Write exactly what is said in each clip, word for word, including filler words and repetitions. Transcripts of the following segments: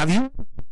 Have you?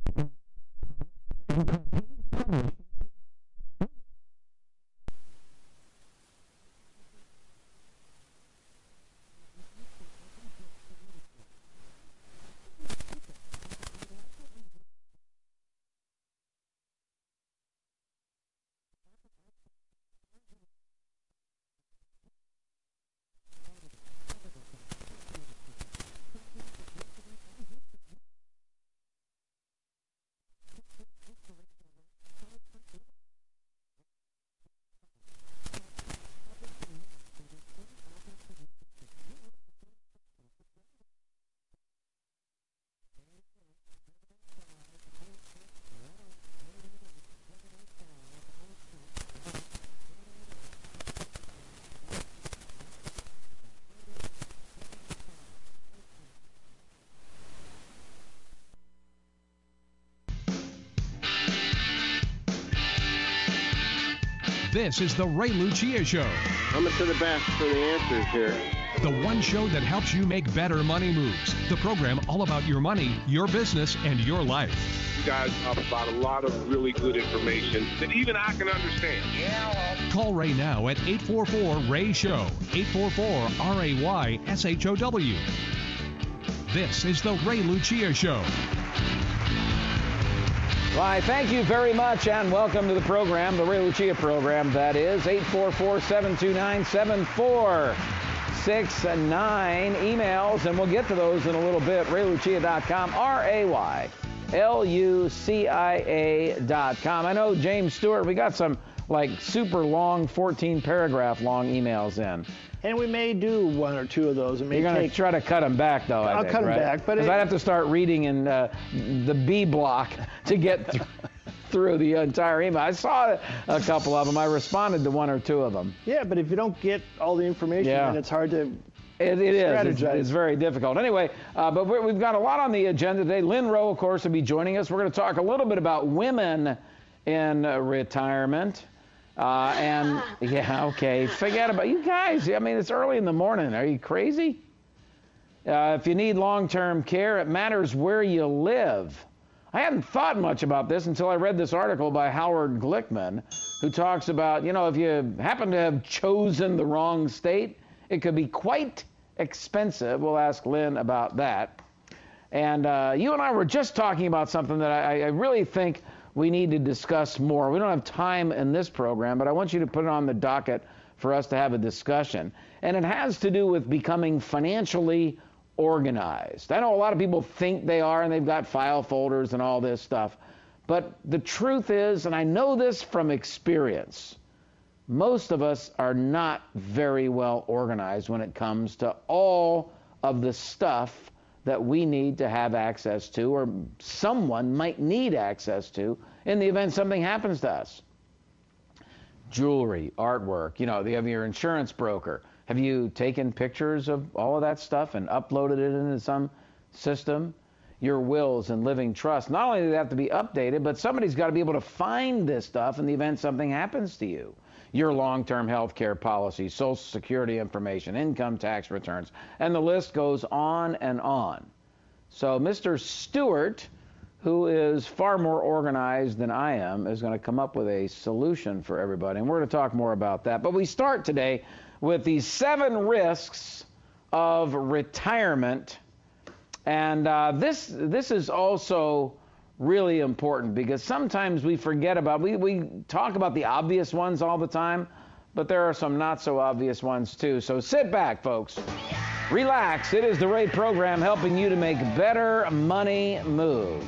This is the Ray Lucia Show. Coming to the best for the answers here. The one show that helps you make better money moves. The program all about your money, your business, and your life. You guys talk about a lot of really good information that even I can understand. Yeah. Call Ray now at eight four four, R A Y, SHOW. eight four four, R A Y, S H O W. This is the Ray Lucia Show. Why, thank you very much, and welcome to the program, the Ray Lucia program, that is. eight four four, seven two nine, seven four six nine. Emails, and we'll get to those in a little bit. ray lucia dot com, R A Y L U C I A dot com. I know, James Stewart, we got some, like, super long, fourteen paragraph long emails in. And we may do one or two of those. It may You're going take... to try to cut them back, though, I I'll think, cut them right? back. But Because it... I'd have to start reading in uh, the B block to get th- through the entire email. I saw a couple of them. I responded to one or two of them. Yeah, but if you don't get all the information, yeah. then it's hard to It, it is. strategize. It's, it's very difficult. Anyway, uh, but we're, we've got a lot on the agenda today. Lynn Rowe, of course, will be joining us. We're going to talk a little bit about women in uh, retirement. Uh, and, yeah, okay, forget about you guys. I mean, it's early in the morning. Are you crazy? Uh, if you need long-term care, it matters where you live. I hadn't thought much about this until I read this article by Howard Glickman, who talks about, you know, if you happen to have chosen the wrong state, it could be quite expensive. We'll ask Lynn about that. And uh, you and I were just talking about something that I, I really think we need to discuss more. We don't have time in this program, but I want you to put it on the docket for us to have a discussion. And it has to do with becoming financially organized. I know a lot of people think they are, and they've got file folders and all this stuff. But the truth is, and I know this from experience, most of us are not very well organized when it comes to all of the stuff that we need to have access to, or someone might need access to in the event something happens to us. Jewelry, artwork, you know, you have your insurance broker. Have you taken pictures of all of that stuff and uploaded it into some system? Your wills and living trust, not only do they have to be updated, but somebody's got to be able to find this stuff in the event something happens to you. Your long-term health care policy, Social Security information, income tax returns, and the list goes on and on. So Mister Stewart, who is far more organized than I am, is going to come up with a solution for everybody, and we're going to talk more about that. But we start today with these seven risks of retirement, and uh, this this is also really important because sometimes we forget about, we, we talk about the obvious ones all the time, but there are some not so obvious ones too. So sit back, folks. Relax. It is the Ray program helping you to make better money moves.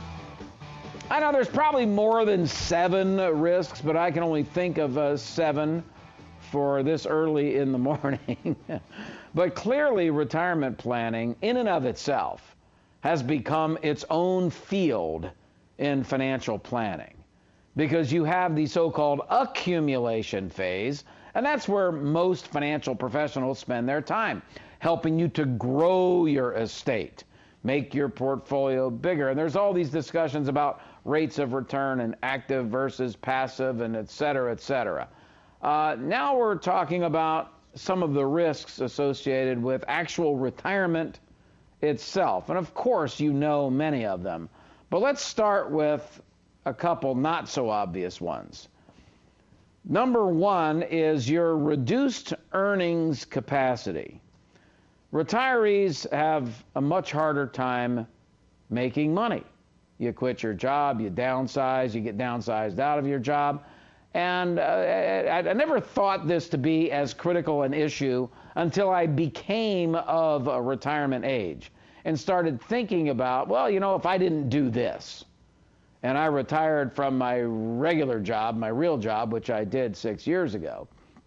I know there's probably more than seven risks, but I can only think of uh, seven for this early in the morning. But clearly retirement planning in and of itself has become its own field in financial planning because you have the so-called accumulation phase, and that's where most financial professionals spend their time, helping you to grow your estate, make your portfolio bigger. And there's all these discussions about rates of return and active versus passive and et cetera, et cetera. Uh, now we're talking about some of the risks associated with actual retirement itself. And of course, you know many of them. But let's start with a couple not so obvious ones. Number one is your reduced earnings capacity. Retirees have a much harder time making money. You quit your job, you downsize, you get downsized out of your job. And uh, I, I never thought this to be as critical an issue until I became of a retirement age and started thinking about, well, you know, if I didn't do this, and I retired from my regular job, my real job, which I did six years ago,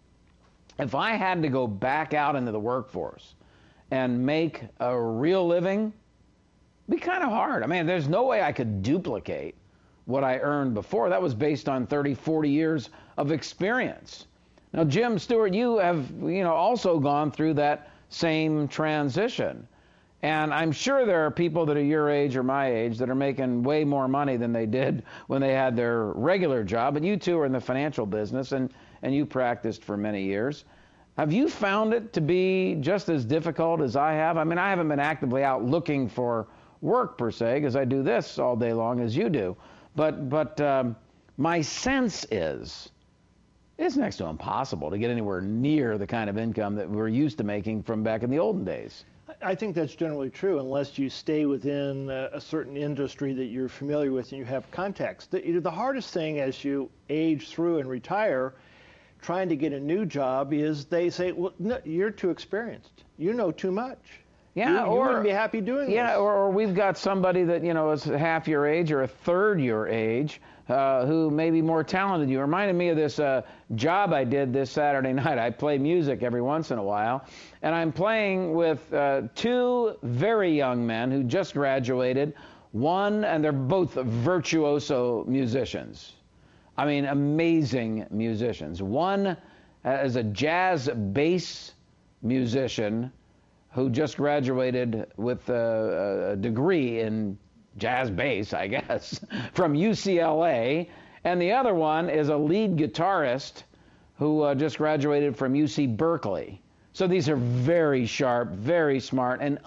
if I had to go back out into the workforce and make a real living, it'd be kind of hard. I mean, there's no way I could duplicate what I earned before. That was based on thirty, forty years of experience. Now, Jim Stewart, you have, you know, also gone through that same transition. And I'm sure there are people that are your age or my age that are making way more money than they did when they had their regular job. And you two are in the financial business, and, and you practiced for many years. Have you found it to be just as difficult as I have? I mean, I haven't been actively out looking for work per se, because I do this all day long as you do. But, but um, my sense is it's next to impossible to get anywhere near the kind of income that we're used to making from back in the olden days. I think that's generally true unless you stay within a, a certain industry that you're familiar with and you have contacts. The, you know, the hardest thing as you age through and retire, trying to get a new job, is they say, well, no, you're too experienced. You know too much. Yeah, you, or, you wouldn't be happy doing yeah, this. Or, or we've got somebody that, you know, is half your age or a third your age uh, who may be more talented than you. It reminded me of this uh, job I did this Saturday night. I play music every once in a while, and I'm playing with uh, two very young men who just graduated. One, and they're both virtuoso musicians. I mean, amazing musicians. One is a jazz bass musician who just graduated with a, a degree in jazz bass, I guess, from U C L A. And the other one is a lead guitarist who uh, just graduated from U C Berkeley. So these are very sharp, very smart, and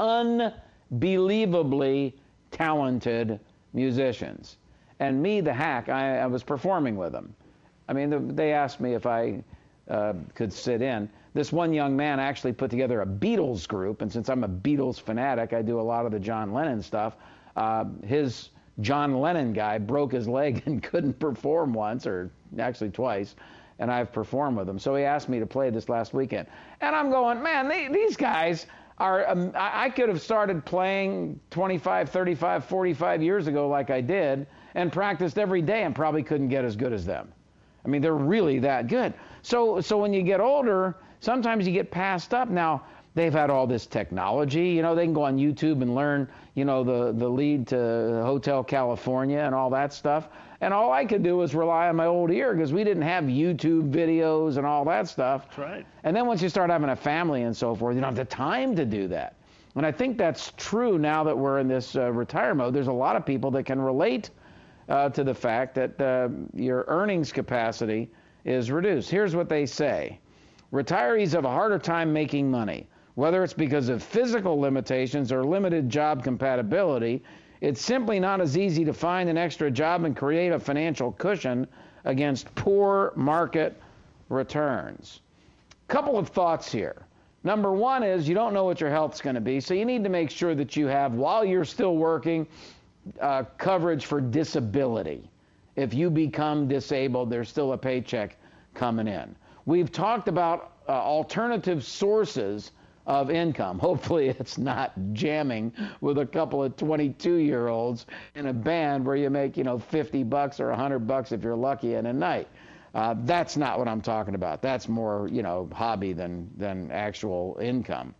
unbelievably talented musicians. And me, the hack, I, I was performing with them. I mean, the, they asked me if I uh, could sit in. This one young man actually put together a Beatles group, and since I'm a Beatles fanatic, I do a lot of the John Lennon stuff. Uh, his John Lennon guy broke his leg and couldn't perform once, or actually twice, and I've performed with him. So he asked me to play this last weekend. And I'm going, man, they, these guys are, um, I, I could have started playing twenty-five, thirty-five, forty-five years ago like I did, and practiced every day and probably couldn't get as good as them. I mean, they're really that good. So, so when you get older, sometimes you get passed up. Now, they've had all this technology. You know, they can go on YouTube and learn, you know, the, the lead to Hotel California and all that stuff. And all I could do was rely on my old ear, because we didn't have YouTube videos and all that stuff. That's right. And then once you start having a family and so forth, you don't have the time to do that. And I think that's true now that we're in this uh, retire mode. There's a lot of people that can relate uh, to the fact that uh, your earnings capacity is reduced. Here's what they say. Retirees have a harder time making money. Whether it's because of physical limitations or limited job compatibility, it's simply not as easy to find an extra job and create a financial cushion against poor market returns. Couple of thoughts here. Number one is you don't know what your health's going to be, so you need to make sure that you have, while you're still working, uh, coverage for disability. If you become disabled, there's still a paycheck coming in. We've talked about uh, alternative sources of income. Hopefully it's not jamming with a couple of twenty-two-year-olds in a band where you make, you know, fifty bucks or one hundred bucks if you're lucky in a night. Uh, that's not what I'm talking about. That's more, you know, hobby than, than actual income.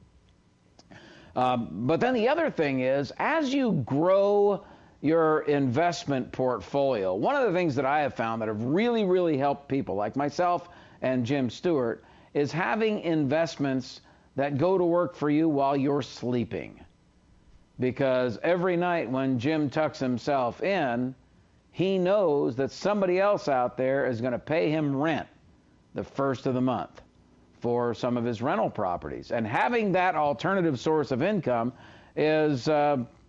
Um, but then the other thing is, as you grow your investment portfolio, one of the things that I have found that have really, really helped people like myself and Jim Stewart is having investments that go to work for you while you're sleeping. Because every night when Jim tucks himself in, he knows that somebody else out there is going to pay him rent the first of the month for some of his rental properties. And having that alternative source of income is uh,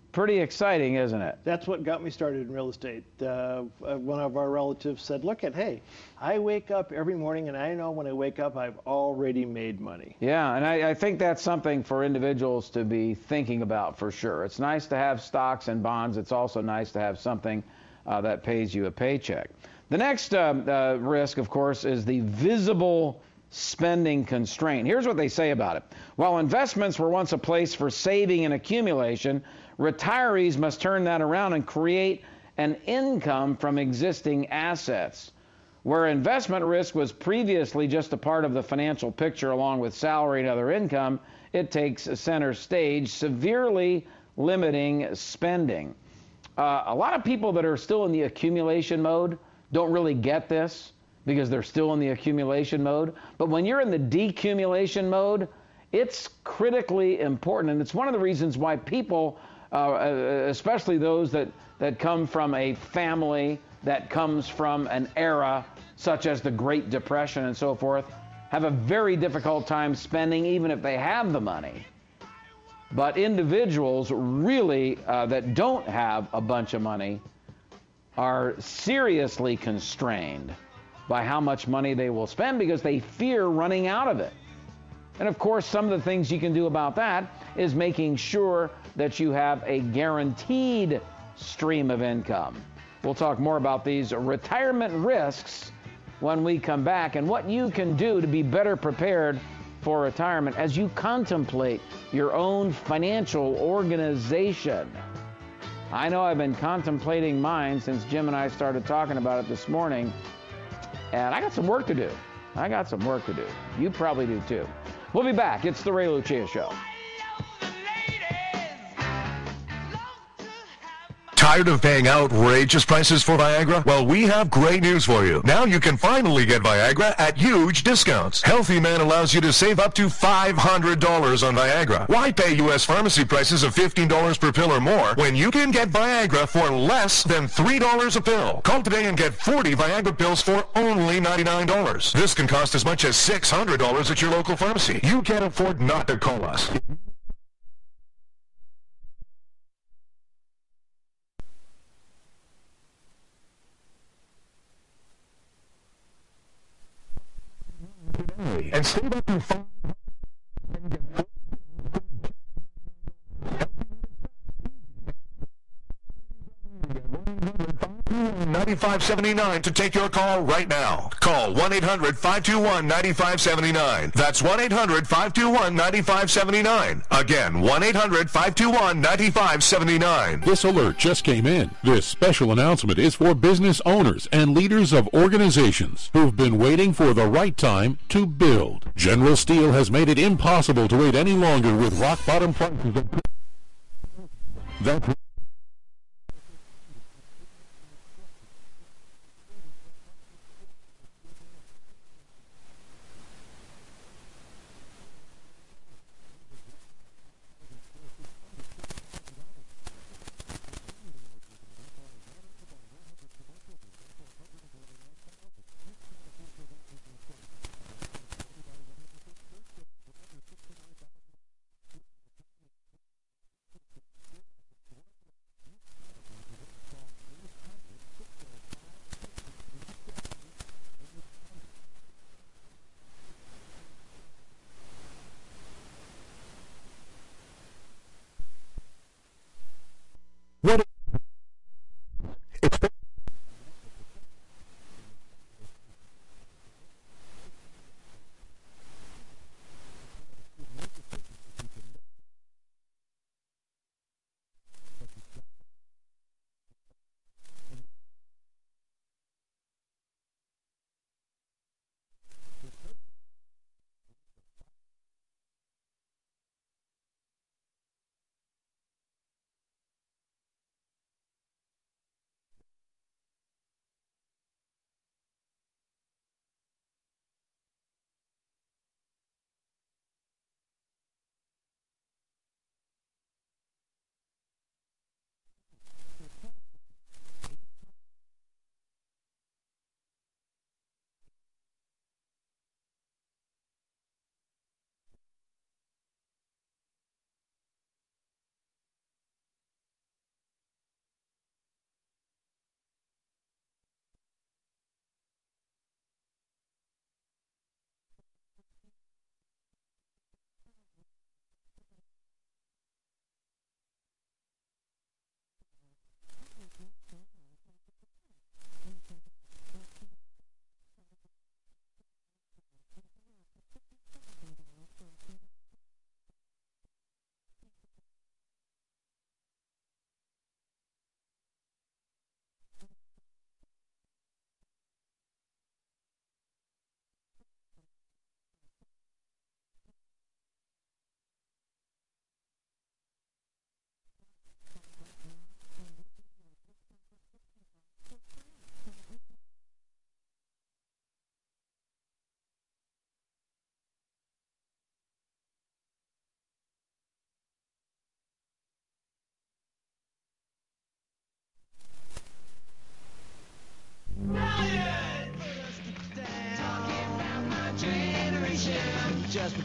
Pretty exciting, isn't it? That's what got me started in real estate. Uh, one of our relatives said, look at, hey, I wake up every morning and I know when I wake up I've already made money. Yeah, and I, I think that's something for individuals to be thinking about for sure. It's nice to have stocks and bonds. It's also nice to have something uh, that pays you a paycheck. The next uh, uh, risk, of course, is the visible spending constraint. Here's what they say about it. While investments were once a place for saving and accumulation, retirees must turn that around and create an income from existing assets. Where investment risk was previously just a part of the financial picture along with salary and other income, it takes center stage, severely limiting spending. Uh, a lot of people that are still in the accumulation mode don't really get this because they're still in the accumulation mode. But when you're in the decumulation mode, it's critically important. And it's one of the reasons why people, uh, especially those that, that come from a family that comes from an era such as the Great Depression and so forth, have a very difficult time spending even if they have the money. But individuals really uh, that don't have a bunch of money are seriously constrained by how much money they will spend because they fear running out of it. And of course, some of the things you can do about that is making sure that you have a guaranteed stream of income. We'll talk more about these retirement risks when we come back and what you can do to be better prepared for retirement as you contemplate your own financial organization. I know I've been contemplating mine since Jim and I started talking about it this morning, and I got some work to do. I got some work to do. You probably do too. We'll be back. It's the Ray Lucia Show. Tired of paying outrageous prices for Viagra? Well, we have great news for you. Now you can finally get Viagra at huge discounts. Healthy Man allows you to save up to five hundred dollars on Viagra. Why pay U S pharmacy prices of fifteen dollars per pill or more when you can get Viagra for less than three dollars a pill? Call today and get forty Viagra pills for only ninety-nine dollars. This can cost as much as six hundred dollars at your local pharmacy. You can't afford not to call us. And save up to five and get ninety-five seventy-nine to take your call right now. Call one eight hundred five two one nine five seven nine. That's one eight hundred five two one nine five seven nine. Again, one eight hundred five two one nine five seven nine. This alert just came in. This special announcement is for business owners and leaders of organizations who've been waiting for the right time to build. General Steel has made it impossible to wait any longer with rock-bottom prices. That's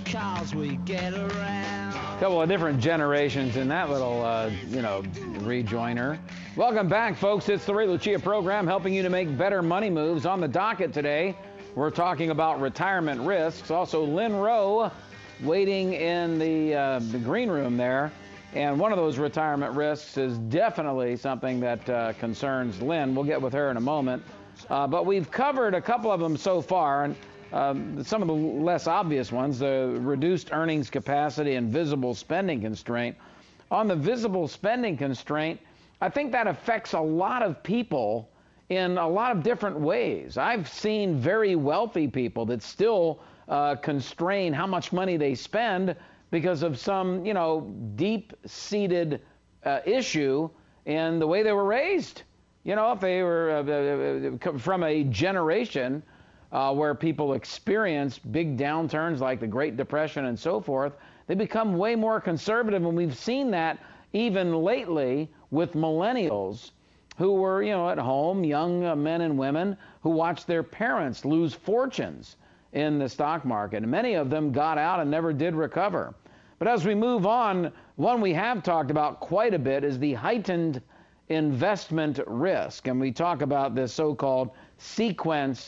cause we get around. A couple of different generations in that little, uh, you know, rejoiner. Welcome back, folks. It's the Ray Lucia program, helping you to make better money moves. On the docket today, we're talking about retirement risks. Also, Lynn Rowe waiting in the, uh, the green room there. And one of those retirement risks is definitely something that uh, concerns Lynn. We'll get with her in a moment. Uh, but we've covered a couple of them so far, and um, some of the less obvious ones, the reduced earnings capacity and visible spending constraint. On the visible spending constraint, I think that affects a lot of people in a lot of different ways. I've seen very wealthy people that still uh, constrain how much money they spend because of some, you know, deep-seated uh, issue in the way they were raised. You know, if they were uh, from a generation uh, where people experienced big downturns like the Great Depression and so forth, they become way more conservative, and we've seen that even lately with millennials who were, you know, at home, young uh, men and women who watched their parents lose fortunes in the stock market. And many of them got out and never did recover. But as we move on, one we have talked about quite a bit is the heightened investment risk. And we talk about this so-called sequence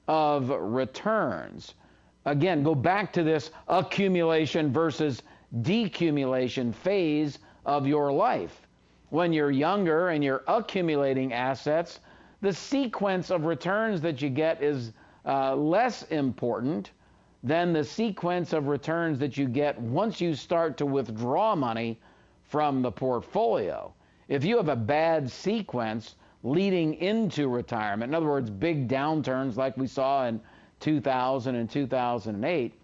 of returns. Again, go back to this accumulation versus decumulation phase of your life. When you're younger and you're accumulating assets, the sequence of returns that you get is uh, less important than the sequence of returns that you get once you start to withdraw money from the portfolio. If you have a bad sequence leading into retirement, in other words, big downturns like we saw in two thousand and two thousand eight,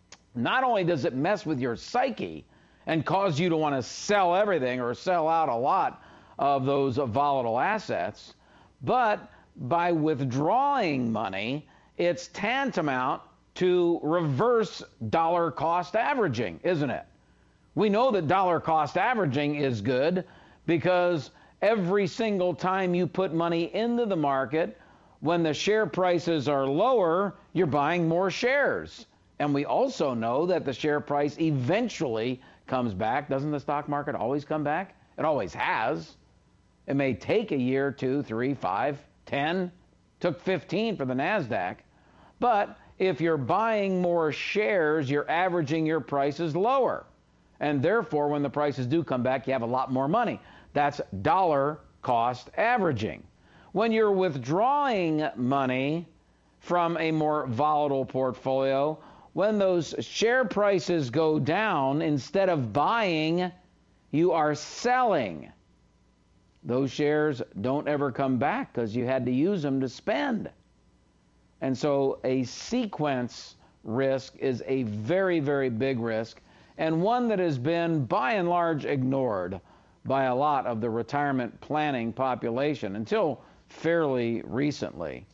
not only does it mess with your psyche and cause you to want to sell everything or sell out a lot of those volatile assets, but by withdrawing money, it's tantamount to reverse dollar cost averaging, isn't it? We know that dollar cost averaging is good because every single time you put money into the market, when the share prices are lower, you're buying more shares. And we also know that the share price eventually comes back. Doesn't the stock market always come back? It always has. It may take a year, two, three, five, ten. Took fifteen for the NASDAQ. But if you're buying more shares, you're averaging your prices lower. And therefore, when the prices do come back, you have a lot more money. That's dollar cost averaging. When you're withdrawing money from a more volatile portfolio, when those share prices go down, instead of buying, you are selling. Those shares don't ever come back because you had to use them to spend. And so a sequence risk is a very, very big risk, and one that has been by and large ignored by a lot of the retirement planning population until fairly recently.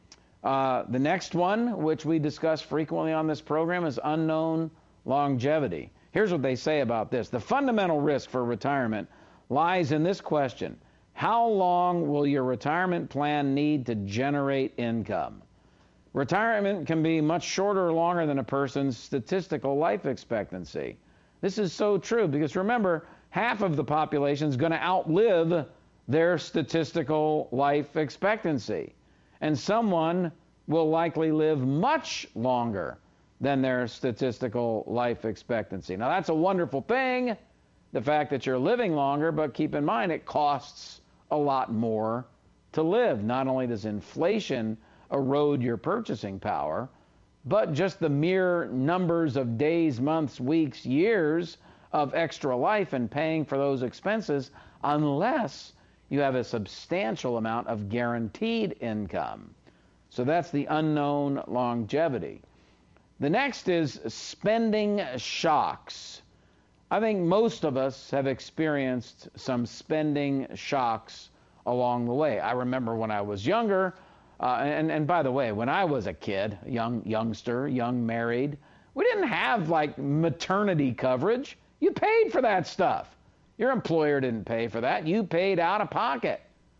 Uh, the next one, which we discuss frequently on this program, is unknown longevity. Here's what they say about this. The fundamental risk for retirement lies in this question: how long will your retirement plan need to generate income? Retirement can be much shorter or longer than a person's statistical life expectancy. This is so true because remember, half of the population is going to outlive their statistical life expectancy. And someone will likely live much longer than their statistical life expectancy. Now, that's a wonderful thing, the fact that you're living longer, but keep in mind it costs a lot more to live. Not only does inflation erode your purchasing power, but just the mere numbers of days, months, weeks, years of extra life and paying for those expenses, unless you have a substantial amount of guaranteed income. So that's the unknown longevity. The next is spending shocks. I think most of us have experienced some spending shocks along the way. I remember when I was younger, uh, and, and by the way, when I was a kid, young youngster, young married, we didn't have like maternity coverage. You paid for that stuff. Your employer didn't pay for that. You paid out of pocket.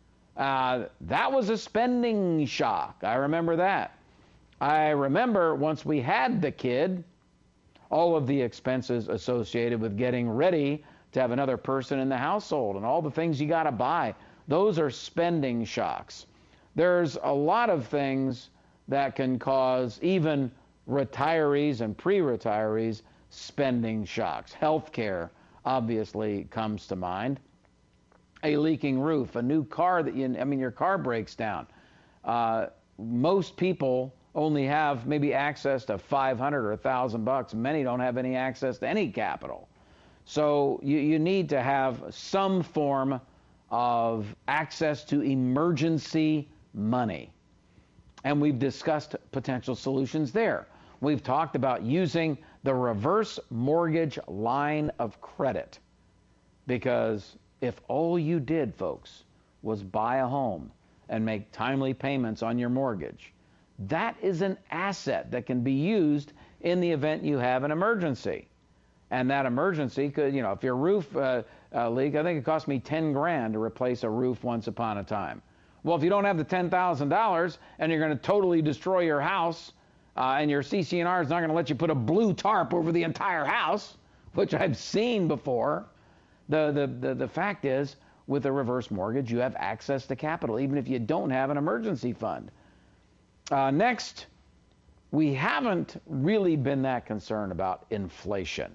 Uh, that was a spending shock. I remember that. I remember once we had the kid, all of the expenses associated with getting ready to have another person in the household and all the things you got to buy. Those are spending shocks. There's a lot of things that can cause even retirees and pre-retirees spending shocks. Healthcare obviously comes to mind. A leaking roof, a new car that you, I mean, your car breaks down. Uh, most people only have maybe access to five hundred or one thousand bucks. Many don't have any access to any capital. So you, you need to have some form of access to emergency money. And we've discussed potential solutions there. We've talked about using the reverse mortgage line of credit, because if all you did, folks, was buy a home and make timely payments on your mortgage, that is an asset that can be used in the event you have an emergency. And that emergency could, you know, if your roof uh, uh, leak, I think it cost me ten grand to replace a roof once upon a time. Well, if you don't have the ten thousand dollars and you're going to totally destroy your house, uh, and your C C N R is not going to let you put a blue tarp over the entire house, which I've seen before, the, the, the, the fact is, with a reverse mortgage, you have access to capital, even if you don't have an emergency fund. Uh, next, we haven't really been that concerned about inflation.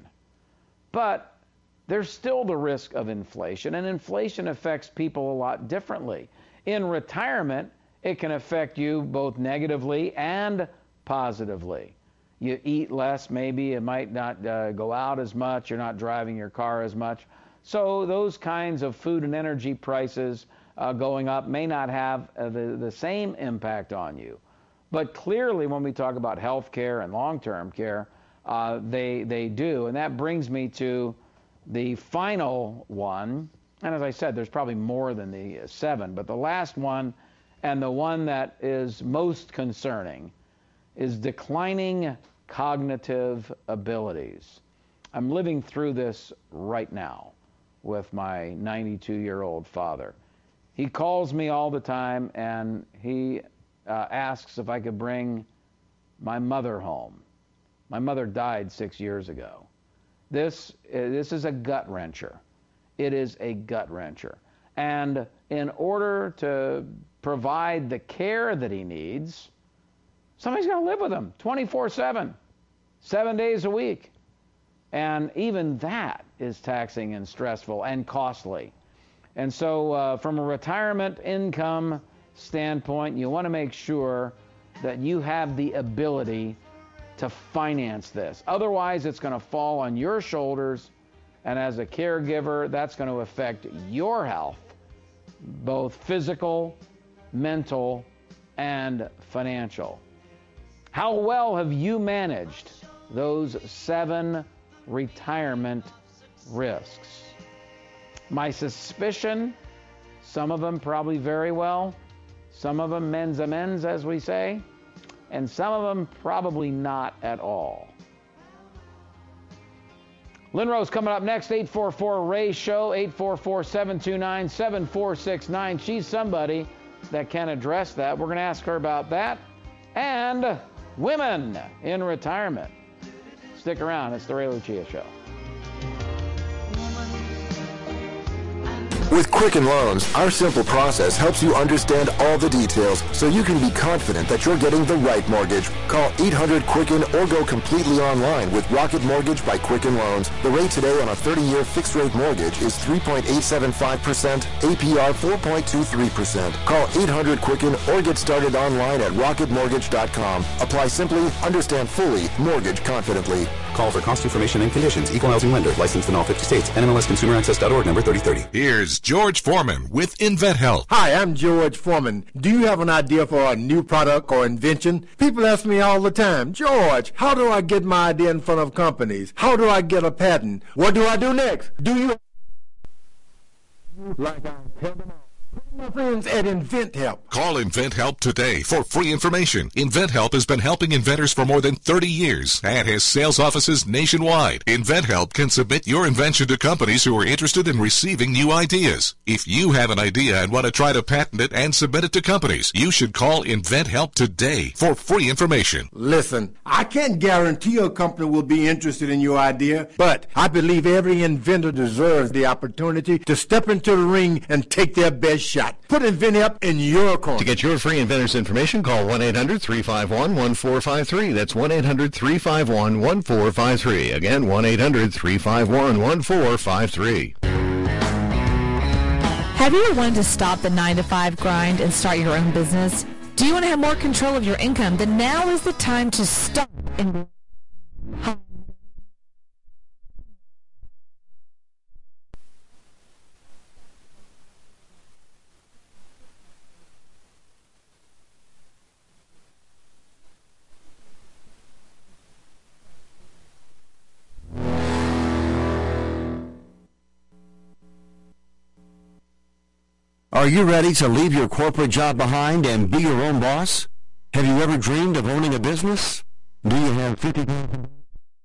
But there's still the risk of inflation, and inflation affects people a lot differently. In retirement, it can affect you both negatively and positively. You eat less, maybe, it might not uh, go out as much, you're not driving your car as much. So those kinds of food and energy prices uh, going up may not have uh, the, the same impact on you. But clearly, when we talk about health care and long-term care, uh, they, they do. And that brings me to the final one. And as I said, there's probably more than the seven. But the last one, and the one that is most concerning, is declining cognitive abilities. I'm living through this right now with my ninety-two-year-old father. He calls me all the time, and he uh, asks if I could bring my mother home. My mother died six years ago. This, this is a gut-wrencher. It is a gut-wrencher. And in order to provide the care that he needs, somebody's going to live with him twenty-four seven, seven days a week. And even that is taxing and stressful and costly. And so uh, from a retirement income standpoint, you want to make sure that you have the ability to finance this. Otherwise, it's going to fall on your shoulders, and as a caregiver, that's going to affect your health, both physical, mental, and financial. How well have you managed those seven retirement risks? My suspicion, some of them probably very well, some of them men's amends, as we say, and some of them probably not at all. Lynn Rose coming up next, eight four four Ray Show, eight four four, seven two nine, seven four six nine. She's somebody that can address that. We're going to ask her about that and women in retirement. Stick around. It's the Ray Lucia Show. With Quicken Loans, our simple process helps you understand all the details so you can be confident that you're getting the right mortgage. Call eight hundred Quicken or go completely online with Rocket Mortgage by Quicken Loans. The rate today on a thirty-year fixed-rate mortgage is three point eight seven five percent, A P R four point two three percent. Call eight hundred Quicken or get started online at rocket mortgage dot com. Apply simply, understand fully, mortgage confidently. Call for cost information and conditions. Equal housing lender. Licensed in all fifty states. N M L S Consumer Access dot org number thirty thirty. Here's George Foreman with InventHealth. Hi, I'm George Foreman. Do you have an idea for a new product or invention? People ask me all the time, George, how do I get my idea in front of companies? How do I get a patent? What do I do next? Do you like I tell them all? My friends at InventHelp. Call InventHelp today for free information. InventHelp has been helping inventors for more than thirty years and has sales offices nationwide. InventHelp can submit your invention to companies who are interested in receiving new ideas. If you have an idea and want to try to patent it and submit it to companies, you should call InventHelp today for free information. Listen, I can't guarantee a company will be interested in your idea, but I believe every inventor deserves the opportunity to step into the ring and take their best shot. Put InventHelp in your corner. To get your free inventors information, call one eight hundred three five one one four five three. That's one eight hundred three five one one four five three. Again, one eight hundred three five one one four five three. Have you ever wanted to stop the nine to five grind and start your own business? Do you want to have more control of your income? Then now is the time to stop and Are you ready to leave your corporate job behind and be your own boss? Have you ever dreamed of owning a business? Do you have fifty thousand dollars?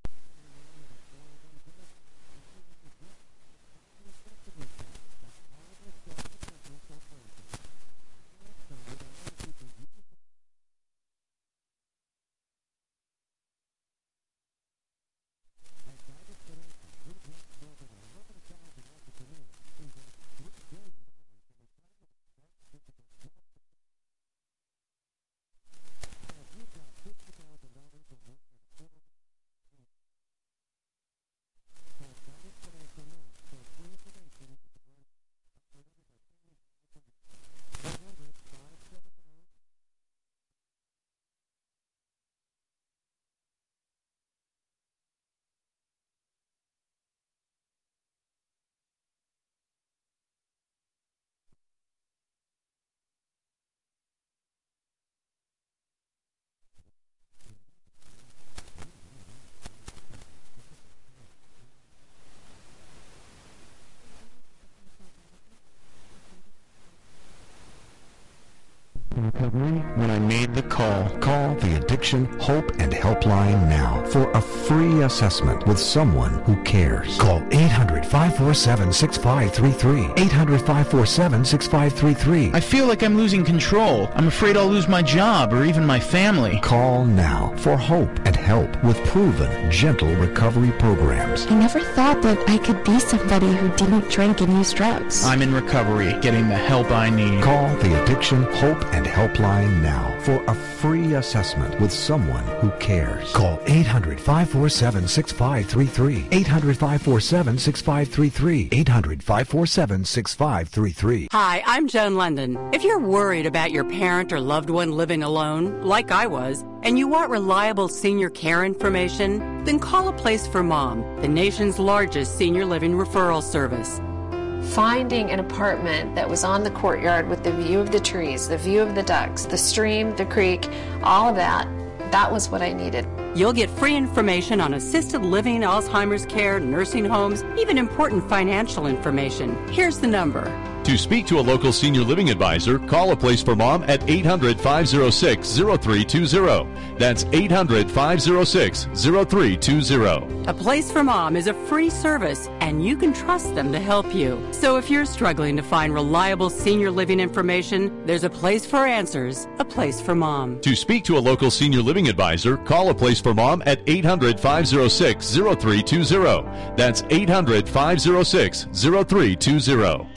Recovery when I made the call. Call the Addiction Hope and Helpline now for a free assessment with someone who cares. Call eight hundred five four seven six five three three. eight hundred five four seven six five three three. I feel like I'm losing control. I'm afraid I'll lose my job or even my family. Call now for hope and help with proven, gentle recovery programs. I never thought that I could be somebody who didn't drink and use drugs. I'm in recovery, getting the help I need. Call the Addiction Hope and Helpline now for a free assessment with someone who cares. Call eight hundred five four seven six five three three. eight hundred five four seven six five three three. eight hundred five four seven six five three three. Hi, I'm Joan London. If you're worried about your parent or loved one living alone, like I was, and you want reliable senior care information, then call A Place for Mom, the nation's largest senior living referral service. Finding an apartment that was on the courtyard with the view of the trees, the view of the ducks, the stream, the creek, all of that, that was what I needed. You'll get free information on assisted living, Alzheimer's care, nursing homes, even important financial information. Here's the number. To speak to a local senior living advisor, call A Place for Mom at eight hundred five oh six oh three two oh. That's eight hundred five oh six oh three two oh. A Place for Mom is a free service, and you can trust them to help you. So if you're struggling to find reliable senior living information, there's a place for answers, A Place for Mom. To speak to a local senior living advisor, call A Place for Mom at eight hundred five oh six oh three two oh. That's eight hundred five oh six oh three two oh.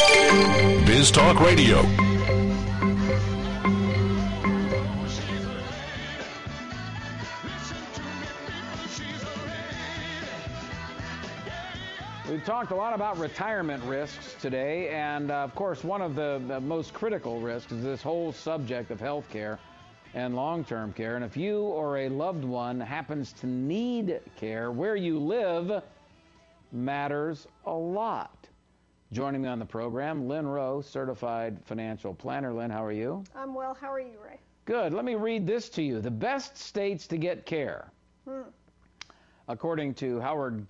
Biz Talk Radio. We've talked a lot about retirement risks today, and uh, of course, one of the, the most critical risks is this whole subject of health care and long-term care. And if you or a loved one happens to need care, where you live matters a lot. Joining me on the program, Lynn Rowe, certified financial planner. Lynn, how are you? I'm well. How are you, Ray? Good. Let me read this to you. The best states to get care, Hmm. according to Howard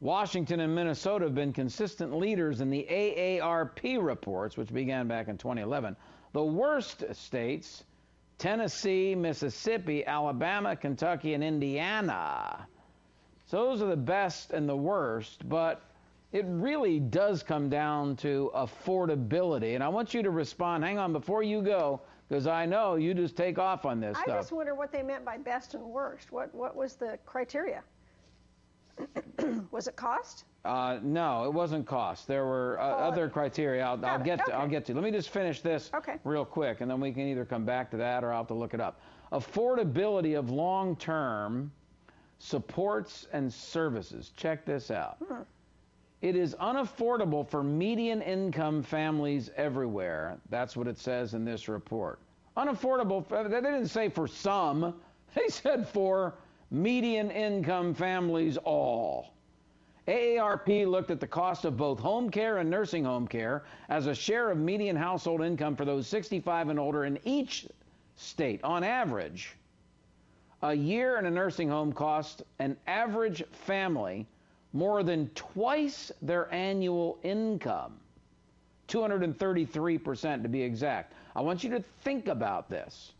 Washington and Minnesota have been consistent leaders in the A A R P reports, which began back in twenty eleven. The worst states, Tennessee, Mississippi, Alabama, Kentucky, and Indiana. So those are the best and the worst, but it really does come down to affordability. And I want you to respond. Hang on before you go, because I know you just take off on this I stuff. just wonder what they meant by best and worst. What what was the criteria? Was it cost? Uh, no, it wasn't cost. There were uh, other criteria. I'll, I'll get to. Okay. I'll get to. Let me just finish this okay. real quick, and then we can either come back to that or I'll have to look it up. Affordability of long-term supports and services. Check this out. Hmm. It is unaffordable for median income families everywhere. That's what it says in this report. Unaffordable. For, they didn't say for some. They said for median income families all. A A R P looked at the cost of both home care and nursing home care as a share of median household income for those sixty-five and older in each state. On average, a year in a nursing home costs an average family more than twice their annual income, two hundred thirty-three percent to be exact. I want you to think about this.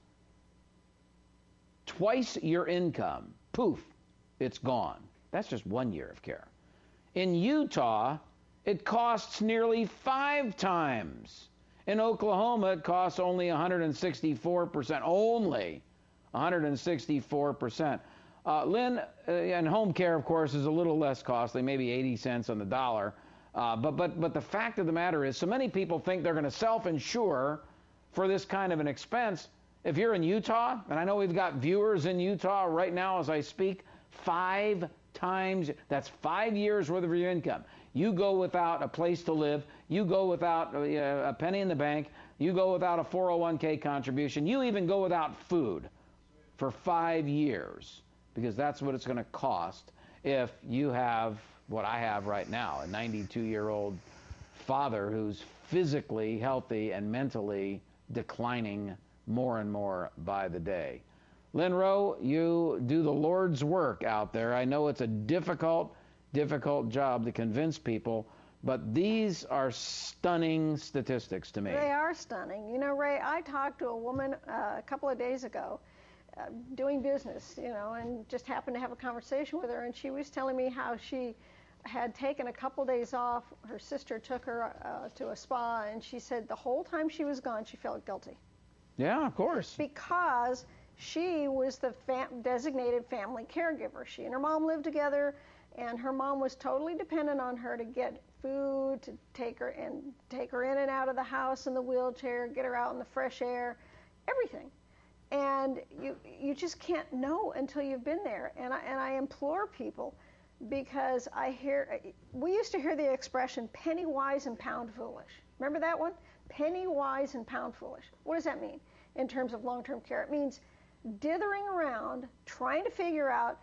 Twice your income, poof, it's gone. That's just one year of care. In Utah, it costs nearly five times. In Oklahoma, it costs only one hundred sixty-four percent, only one hundred sixty-four percent. Uh, Lynn, uh, and home care, of course, is a little less costly, maybe eighty cents on the dollar. Uh, but, but, but the fact of the matter is, so many people think they're going to self-insure for this kind of an expense. If you're in Utah, and I know we've got viewers in Utah right now as I speak, five times, that's five years worth of your income. You go without a place to live. You go without a, a penny in the bank. You go without a four oh one k contribution. You even go without food for five years. Because that's what it's going to cost if you have what I have right now, a ninety-two-year-old father who's physically healthy and mentally declining more and more by the day. Lynn Rowe, you do the Lord's work out there. I know it's a difficult, difficult job to convince people, but these are stunning statistics to me. They are stunning. You know, Ray, I talked to a woman uh, a couple of days ago Uh, doing business, you know, and just happened to have a conversation with her, and she was telling me how she had taken a couple days off. Her sister took her uh, to a spa, and she said the whole time she was gone, she felt guilty. Yeah, of course. Because she was the fam- designated family caregiver. She and her mom lived together, and her mom was totally dependent on her to get food, to take her and take her in and out of the house in the wheelchair, get her out in the fresh air, everything. And you you just can't know until you've been there. And I, and I implore people, because I hear, we used to hear the expression penny wise and pound foolish. Remember that one? Penny wise and pound foolish. What does that mean in terms of long-term care? It means dithering around, trying to figure out,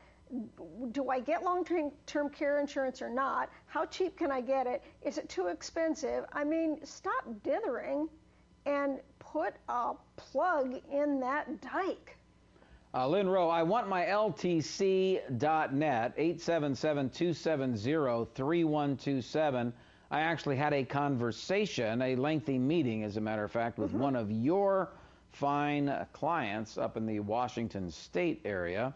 do I get long-term care insurance or not? How cheap can I get it? Is it too expensive? I mean, stop dithering and put a plug in that dike. Uh, Lynn Rowe, I want my L T C dot net, eight seven seven, two seven zero, three one two seven. I actually had a conversation, a lengthy meeting, as a matter of fact, with mm-hmm. one of your fine clients up in the Washington State area,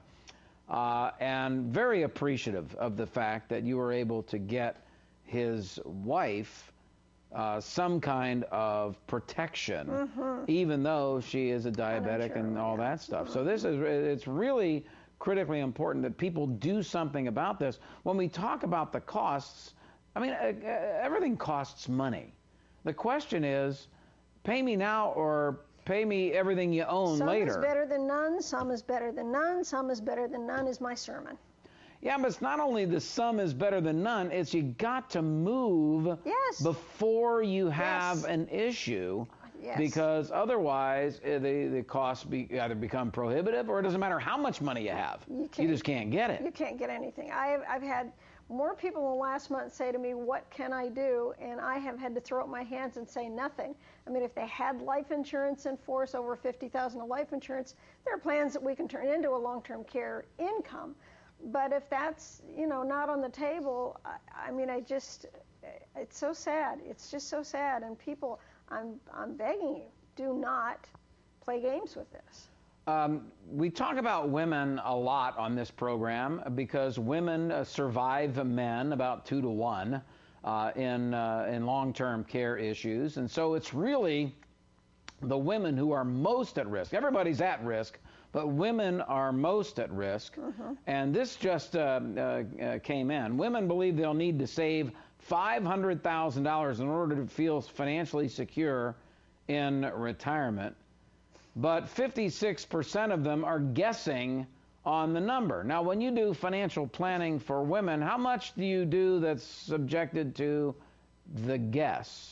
uh, and very appreciative of the fact that you were able to get his wife Uh, some kind of protection, mm-hmm. even though she is a diabetic sure, and all yeah. that stuff. Mm-hmm. So this is, it's really critically important that people do something about this. When we talk about the costs, I mean, uh, everything costs money. The question is, pay me now or pay me everything you own some later. Some is better than none, some is better than none, some is better than none is my sermon. Yeah, but it's not only the sum is better than none, it's you got to move yes. before you have yes. an issue, yes. because otherwise uh, the, the costs be, either become prohibitive, or it doesn't matter how much money you have. You, you just can't get it. You can't get anything. I've, I've had more people in the last month say to me, what can I do? And I have had to throw up my hands and say nothing. I mean, if they had life insurance in force, over fifty thousand dollars of life insurance, there are plans that we can turn into a long-term care income. But if that's, you know, not on the table, I, I mean, I just, it's so sad. It's just so sad. And people, I'm, I'm begging you, do not play games with this. Um, we talk about women a lot on this program because women uh, survive men about two to one uh, in, uh, in long-term care issues. And so it's really the women who are most at risk. Everybody's at risk, but women are most at risk. Mm-hmm. And this just uh, uh, uh, came in. Women believe they'll need to save five hundred thousand dollars in order to feel financially secure in retirement. But fifty-six percent of them are guessing on the number. Now, when you do financial planning for women, how much do you do that's subjected to the guess?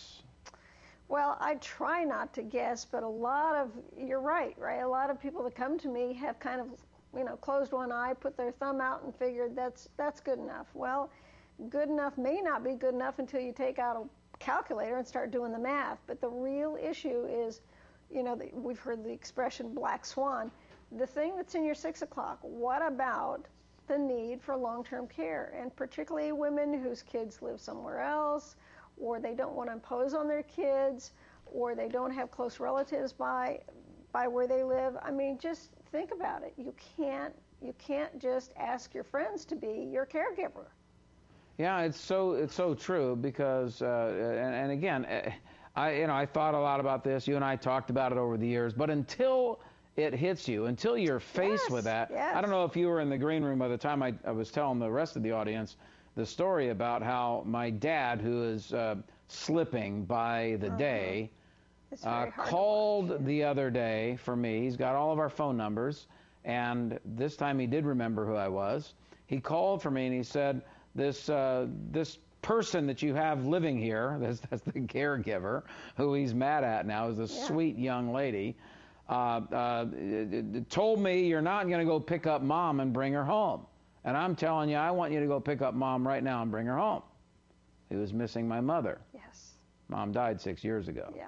Well, I try not to guess, but a lot of, you're right, right? A lot of people that come to me have kind of, you know, closed one eye, put their thumb out and figured that's that's good enough. Well, good enough may not be good enough until you take out a calculator and start doing the math. But the real issue is, you know, the, we've heard the expression black swan. The thing that's in your six o'clock, what about the need for long-term care? And particularly women whose kids live somewhere else, or they don't want to impose on their kids, or they don't have close relatives by by where they live. I mean, just think about it. You can't you can't just ask your friends to be your caregiver. Yeah, it's so it's so true because uh, and, and again, I you know I thought a lot about this. You and I talked about it over the years, but until it hits you, until you're faced yes, with that, yes. I don't know if you were in the green room by the time I, I was telling the rest of the audience the story about how my dad, who is uh, slipping by the uh-huh. day, uh, called the other day for me. He's got all of our phone numbers, and this time he did remember who I was. He called for me and he said, this uh, this person that you have living here, that's, that's the caregiver, who he's mad at now, is a yeah. sweet young lady, uh, uh, told me you're not going to go pick up mom and bring her home. And I'm telling you, I want you to go pick up mom right now and bring her home. He was missing my mother. Yes. Mom died six years ago. Yeah.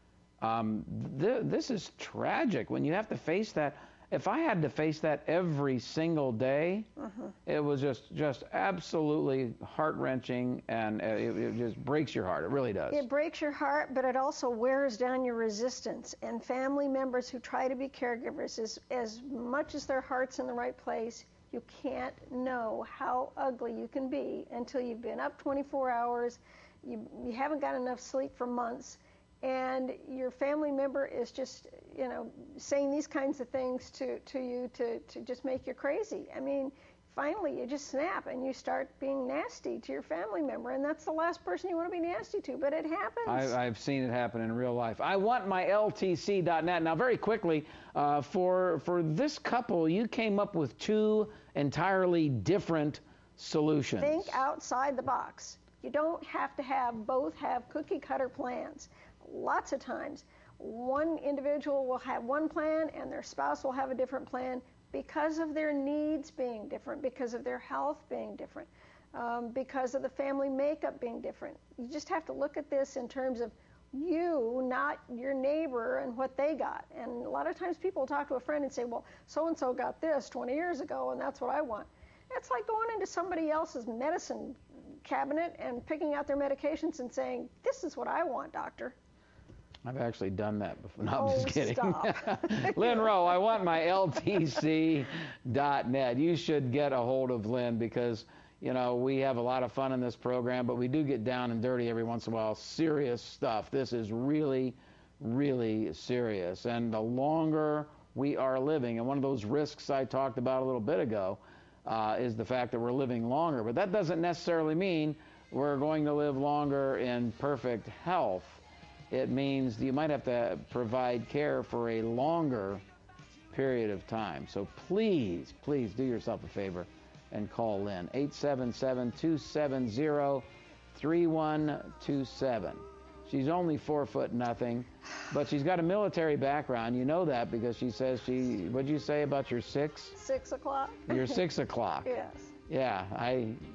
Um, th- this is tragic when you have to face that. If I had to face that every single day, uh-huh. it was just just absolutely heart-wrenching, and it, it just breaks your heart. It really does. It breaks your heart, but it also wears down your resistance. And family members who try to be caregivers, as, as much as their heart's in the right place, you can't know how ugly you can be until you've been up twenty-four hours, you, you haven't got enough sleep for months, and your family member is just, you know, saying these kinds of things to, to you to, to just make you crazy. I mean, finally you just snap and you start being nasty to your family member, and that's the last person you want to be nasty to, but it happens. I, I've seen it happen in real life. I want my L T C dot net. Now, very quickly, uh, for for this couple, you came up with two entirely different solutions. Think outside the box. You don't have to have both have cookie cutter plans. Lots of times, one individual will have one plan and their spouse will have a different plan, because of their needs being different, because of their health being different, um, because of the family makeup being different. You just have to look at this in terms of you, not your neighbor and what they got. And a lot of times people talk to a friend and say, well, so-and-so got this twenty years ago and that's what I want. It's like going into somebody else's medicine cabinet and picking out their medications and saying, this is what I want, doctor. I've actually done that before. No, I'm oh, just kidding. Stop. Lynn Rowe, I want my L T C dot net. You should get a hold of Lynn because, you know, we have a lot of fun in this program, but we do get down and dirty every once in a while. Serious stuff. This is really, really serious. And the longer we are living, and one of those risks I talked about a little bit ago uh, is the fact that we're living longer. But that doesn't necessarily mean we're going to live longer in perfect health. It means you might have to provide care for a longer period of time. So please, please do yourself a favor and call Lynn. eight seven seven, two seven zero, three one two seven. She's only four foot nothing, but she's got a military background. You know that because she says she, what'd you say about your six? Six o'clock. Your six o'clock. Yes. Yeah, I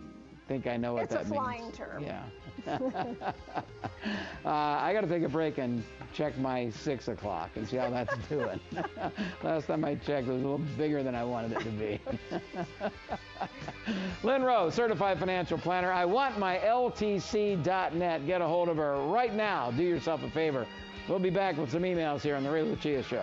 think I know what it's that a means. flying term. Yeah. uh, I got to take a break and check my six o'clock and see how that's doing. Last time I checked, it was a little bigger than I wanted it to be. Lynn Rose, Certified Financial Planner. I want my L T C dot net. Get a hold of her right now. Do yourself a favor. We'll be back with some emails here on the Ray Lucia Show.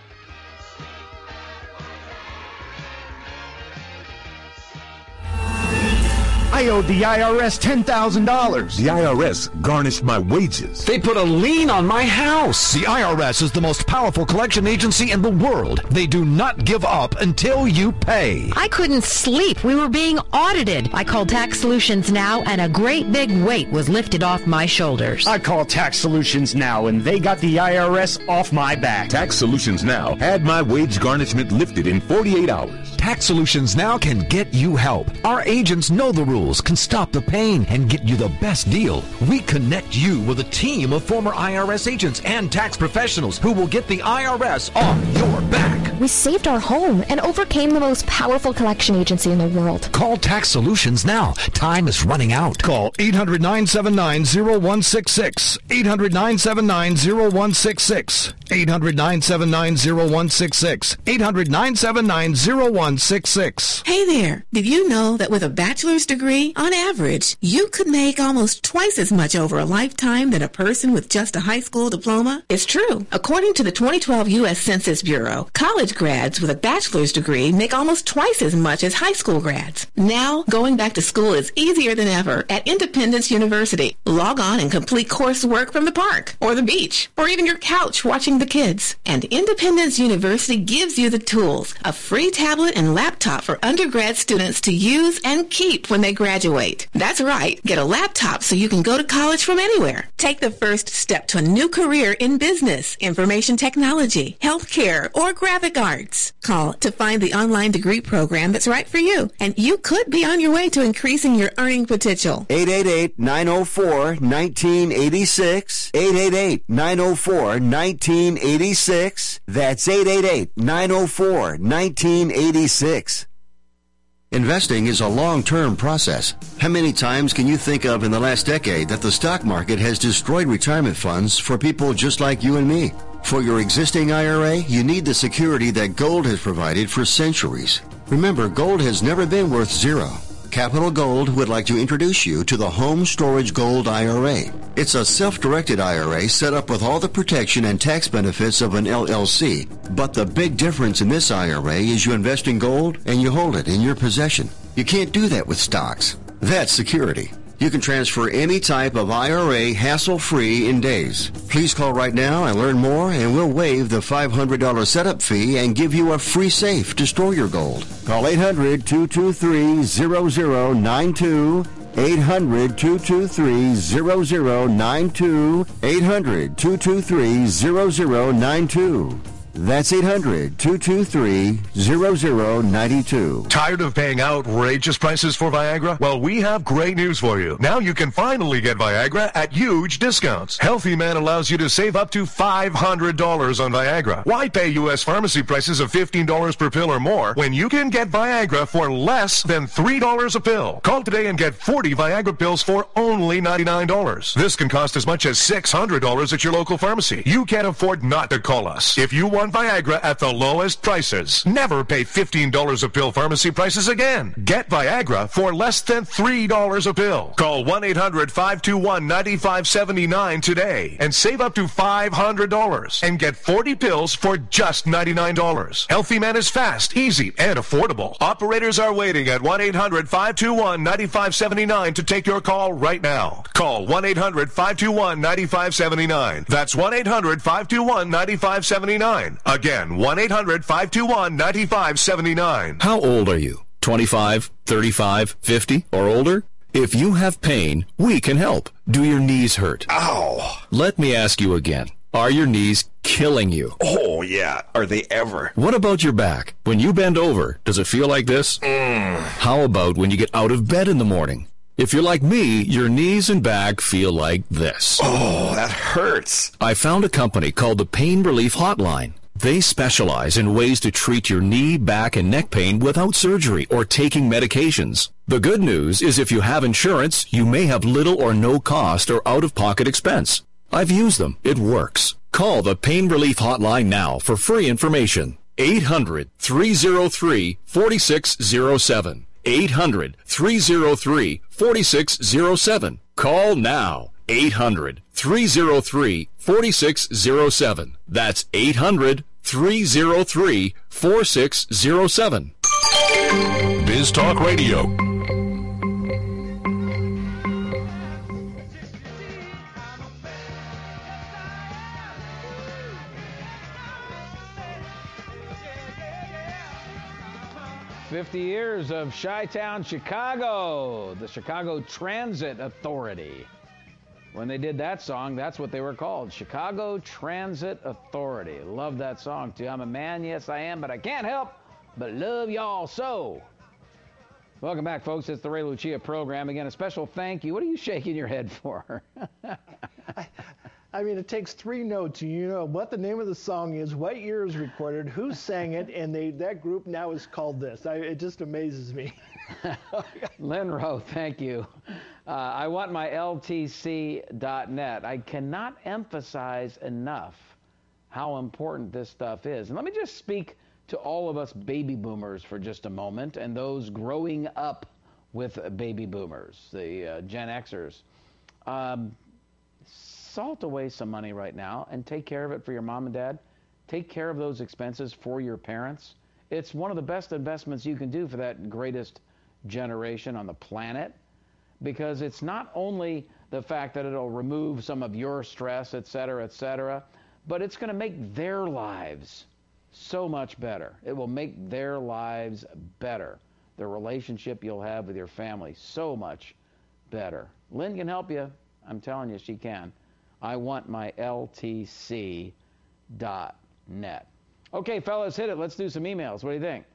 I owed the I R S ten thousand dollars. The I R S garnished my wages. They put a lien on my house. The I R S is the most powerful collection agency in the world. They do not give up until you pay. I couldn't sleep. We were being audited. I called Tax Solutions Now, and a great big weight was lifted off my shoulders. I called Tax Solutions Now, and they got the I R S off my back. Tax Solutions Now had my wage garnishment lifted in forty-eight hours. Tax Solutions Now can get you help. Our agents know the rules, can stop the pain, and get you the best deal. We connect you with a team of former I R S agents and tax professionals who will get the I R S off your back. We saved our home and overcame the most powerful collection agency in the world. Call Tax Solutions now. Time is running out. Call eight hundred, nine seven nine, zero one six six. eight hundred, nine seven nine, zero one six six. eight hundred, nine seven nine, zero one six six. eight hundred, nine seven nine, zero one six six. Hey there. Did you know that with a bachelor's degree, on average, you could make almost twice as much over a lifetime than a person with just a high school diploma? It's true. According to the twenty twelve U S Census Bureau, college grads with a bachelor's degree make almost twice as much as high school grads. Now, going back to school is easier than ever at Independence University. Log on and complete coursework from the park, or the beach, or even your couch watching the kids. And Independence University gives you the tools, a free tablet and laptop for undergrad students to use and keep when they graduate. That's right. Get a laptop so you can go to college from anywhere. Take the first step to a new career in business, information technology, healthcare, or graphic arts. Call to find the online degree program that's right for you, and you could be on your way to increasing your earning potential. eight eight eight, nine oh four, one nine eight six. eight eight eight, nine oh four, one nine eight six. That's eight eight eight, nine oh four, one nine eight six. Investing is a long-term process. How many times can you think of in the last decade that the stock market has destroyed retirement funds for people just like you and me? For your existing I R A, you need the security that gold has provided for centuries. Remember, gold has never been worth zero. Capital Gold would like to introduce you to the Home Storage Gold I R A. It's a self-directed I R A set up with all the protection and tax benefits of an L L C. But the big difference in this I R A is you invest in gold and you hold it in your possession. You can't do that with stocks. That's security. You can transfer any type of I R A hassle-free in days. Please call right now and learn more, and we'll waive the five hundred dollars setup fee and give you a free safe to store your gold. Call eight hundred, two two three, zero zero nine two. eight hundred, two two three, zero zero nine two. eight hundred, two two three, zero zero nine two. That's eight hundred, two two three, zero zero nine two. Tired of paying outrageous prices for Viagra? Well, we have great news for you. Now you can finally get Viagra at huge discounts. Healthy Man allows you to save up to five hundred dollars on Viagra. Why pay U S pharmacy prices of fifteen dollars per pill or more when you can get Viagra for less than three dollars a pill? Call today and get forty Viagra pills for only ninety-nine dollars. This can cost as much as six hundred dollars at your local pharmacy. You can't afford not to call us. If you want Viagra at the lowest prices, never pay fifteen dollars a pill pharmacy prices again. Get Viagra for less than three dollars a pill. Call one eight hundred, five two one, nine five seven nine today and save up to five hundred dollars and get forty pills for just ninety-nine dollars. Healthy Man is fast, easy, and affordable. Operators are waiting at one eight hundred, five two one, nine five seven nine to take your call right now. Call one eight hundred, five two one, nine five seven nine. That's one eight hundred, five two one, nine five seven nine. Again, one eight hundred, five two one, nine five seven nine. How old are you? twenty-five, thirty-five, fifty, or older? If you have pain, we can help. Do your knees hurt? Ow! Let me ask you again. Are your knees killing you? Oh, yeah. Are they ever? What about your back? When you bend over, does it feel like this? Mm. How about when you get out of bed in the morning? If you're like me, your knees and back feel like this. Oh, that hurts. I found a company called the Pain Relief Hotline. They specialize in ways to treat your knee, back, and neck pain without surgery or taking medications. The good news is if you have insurance, you may have little or no cost or out-of-pocket expense. I've used them. It works. Call the Pain Relief Hotline now for free information. eight hundred, three oh three, four six oh seven. eight hundred, three oh three, four six oh seven. Call now. eight hundred, three oh three, four six oh seven. That's eight hundred, three oh three, four six oh seven. Biz Talk Radio. fifty years of Chi-Town, Chicago, the Chicago Transit Authority. When they did that song, that's what they were called, Chicago Transit Authority. Love that song, too. I'm a man, yes I am, but I can't help but love y'all so. Welcome back, folks. It's the Ray Lucia program. Again, a special thank you. What are you shaking your head for? I, I mean, it takes three notes. You know what the name of the song is, what year it was recorded, who sang it, and they that group now is called this. I, it just amazes me. Lynn Rowe, thank you. Uh, I want my L T C dot net. I cannot emphasize enough how important this stuff is. And let me just speak to all of us baby boomers for just a moment, and those growing up with baby boomers, the uh, Gen Xers. Um, salt away some money right now and take care of it for your mom and dad. Take care of those expenses for your parents. It's one of the best investments you can do for that greatest generation on the planet, because it's not only the fact that it'll remove some of your stress, et cetera, et cetera, but it's going to make their lives so much better. It will make their lives better. The relationship you'll have with your family so much better. Lynn can help you. I'm telling you, she can. I want my L T C dot net. Okay, fellas, hit it. Let's do some emails. What do you think?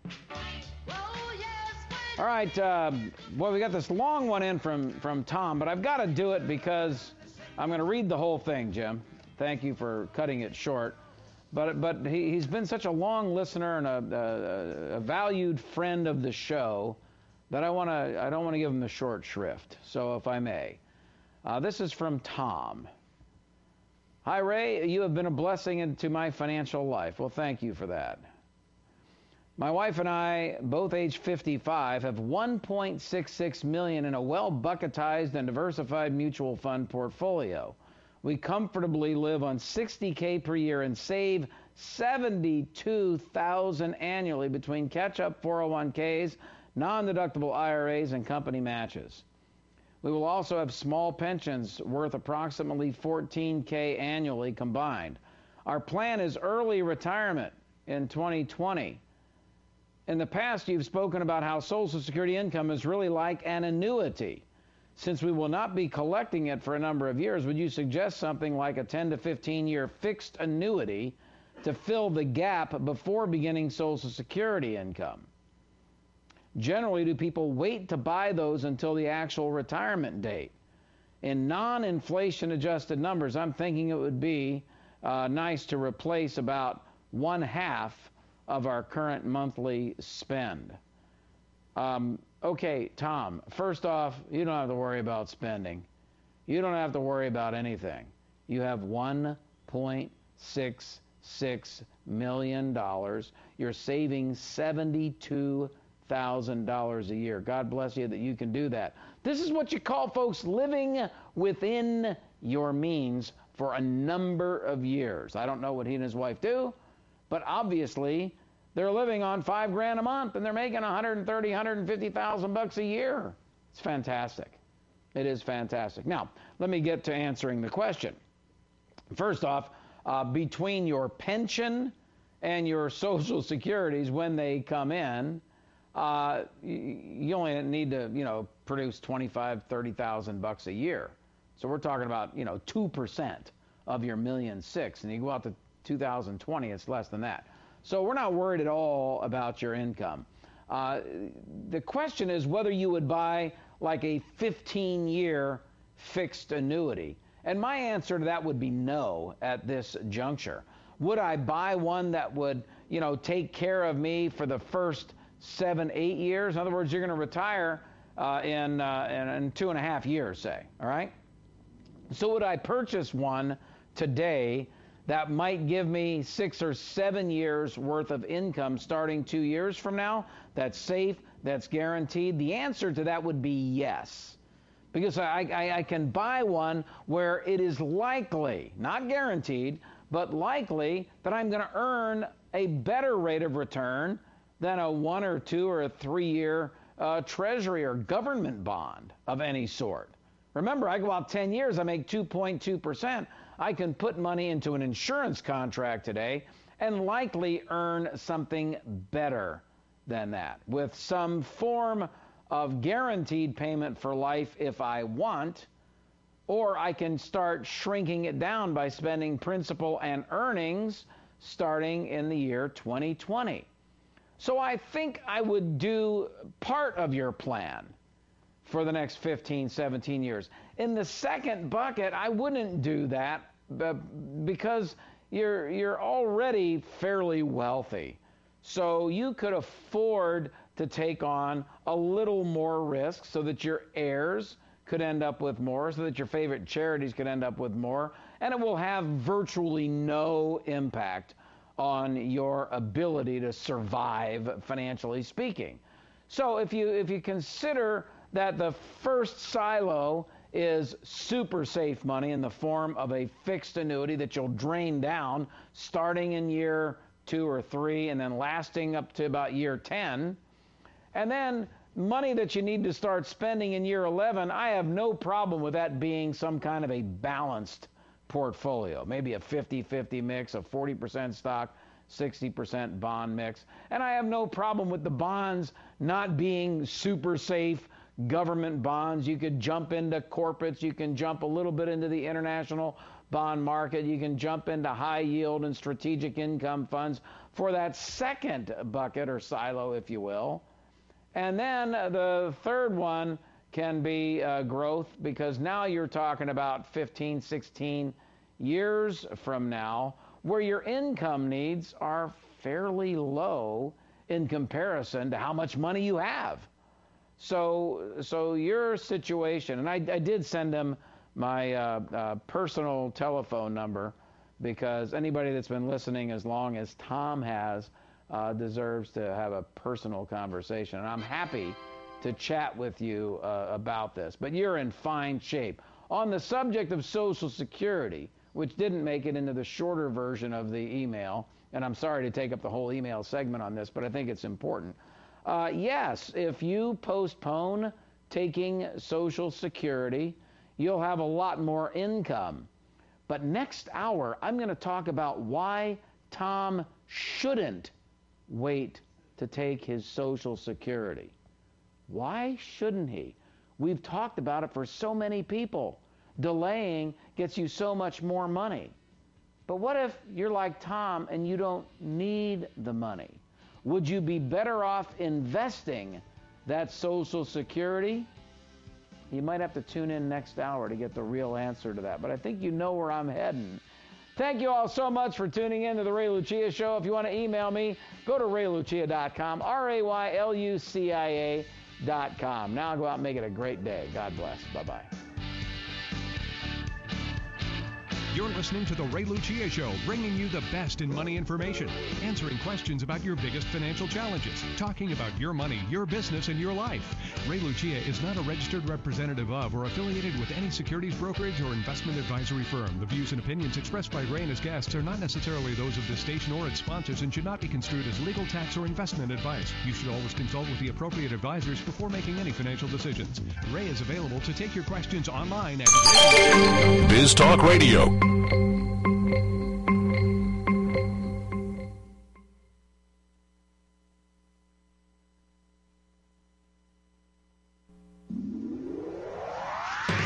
All right, um, well, we got this long one in from, from Tom, but I've got to do it because I'm going to read the whole thing, Jim. Thank you for cutting it short. But but he, he's been such a long listener and a, a, a valued friend of the show that I want to I don't want to give him the short shrift. So if I may, uh, this is from Tom. Hi Ray, you have been a blessing into my financial life. Well, thank you for that. My wife and I, both age fifty-five, have one point six six million dollars in a well-bucketized and diversified mutual fund portfolio. We comfortably live on sixty thousand dollars per year and save seventy-two thousand dollars annually between catch-up four oh one k's, non-deductible I R As, and company matches. We will also have small pensions worth approximately fourteen thousand dollars annually combined. Our plan is early retirement in twenty twenty. In the past, you've spoken about how Social Security income is really like an annuity. Since we will not be collecting it for a number of years, would you suggest something like a ten to fifteen year fixed annuity to fill the gap before beginning Social Security income? Generally, do people wait to buy those until the actual retirement date? In non-inflation adjusted numbers, I'm thinking it would be uh, nice to replace about one half of our current monthly spend. Um, okay, Tom, first off, you don't have to worry about spending. You don't have to worry about anything. You have one point six six million dollars. You're saving seventy-two thousand dollars a year. God bless you that you can do that. This is what you call, folks, living within your means for a number of years. I don't know what he and his wife do, but obviously they're living on five grand a month and they're making one hundred thirty, one hundred fifty thousand bucks a year. It's fantastic. It is fantastic. Now, let me get to answering the question. First off, uh, between your pension and your Social Securities when they come in, uh, you, you only need to, you know, produce twenty-five, thirty thousand bucks a year. So we're talking about, you know, two percent of your million six, and you go out to two thousand twenty, it's less than that. So we're not worried at all about your income. Uh, the question is whether you would buy like a fifteen year fixed annuity. And my answer to that would be no at this juncture. Would I buy one that would, you know, take care of me for the first seven, eight years? In other words, you're going to retire uh, in, uh, in in two and a half years, say, all right? So would I purchase one today that might give me six or seven years worth of income starting two years from now? That's safe, that's guaranteed. The answer to that would be yes. Because I, I, I can buy one where it is likely, not guaranteed, but likely that I'm going to earn a better rate of return than a one or two or a three-year uh, treasury or government bond of any sort. Remember, I go out ten years, I make two point two percent. I can put money into an insurance contract today and likely earn something better than that with some form of guaranteed payment for life if I want, or I can start shrinking it down by spending principal and earnings starting in the year twenty twenty. So I think I would do part of your plan for the next fifteen, seventeen years. In the second bucket, I wouldn't do that because you're you're already fairly wealthy. So you could afford to take on a little more risk so that your heirs could end up with more, so that your favorite charities could end up with more, and it will have virtually no impact on your ability to survive, financially speaking. So if you if you consider that the first silo is super safe money in the form of a fixed annuity that you'll drain down starting in year two or three and then lasting up to about year ten, and then money that you need to start spending in year eleven, I have no problem with that being some kind of a balanced portfolio, maybe a fifty-fifty mix of forty percent stock, sixty percent bond mix. And I have no problem with the bonds not being super safe government bonds. You could jump into corporates, you can jump a little bit into the international bond market, you can jump into high yield and strategic income funds for that second bucket or silo, if you will. And then the third one can be uh, growth, because now you're talking about fifteen, sixteen years from now where your income needs are fairly low in comparison to how much money you have. So so your situation, and I, I did send them my uh, uh, personal telephone number, because anybody that's been listening as long as Tom has uh, deserves to have a personal conversation. And I'm happy to chat with you uh, about this. But you're in fine shape. On the subject of Social Security, which didn't make it into the shorter version of the email, and I'm sorry to take up the whole email segment on this, but I think it's important. Uh, yes, if you postpone taking Social Security, you'll have a lot more income. But next hour, I'm going to talk about why Tom shouldn't wait to take his Social Security. Why shouldn't he? We've talked about it for so many people. Delaying gets you so much more money. But what if you're like Tom and you don't need the money? Would you be better off investing that Social Security? You might have to tune in next hour to get the real answer to that. But I think you know where I'm heading. Thank you all so much for tuning in to the Ray Lucia Show. If you want to email me, go to ray lucia dot com, R A Y L U C I A dot com. Now go out and make it a great day. God bless. Bye-bye. You're listening to The Ray Lucia Show, bringing you the best in money information, answering questions about your biggest financial challenges, talking about your money, your business, and your life. Ray Lucia is not a registered representative of or affiliated with any securities brokerage or investment advisory firm. The views and opinions expressed by Ray and his guests are not necessarily those of this station or its sponsors and should not be construed as legal, tax, or investment advice. You should always consult with the appropriate advisors before making any financial decisions. Ray is available to take your questions online at Biz Talk Radio.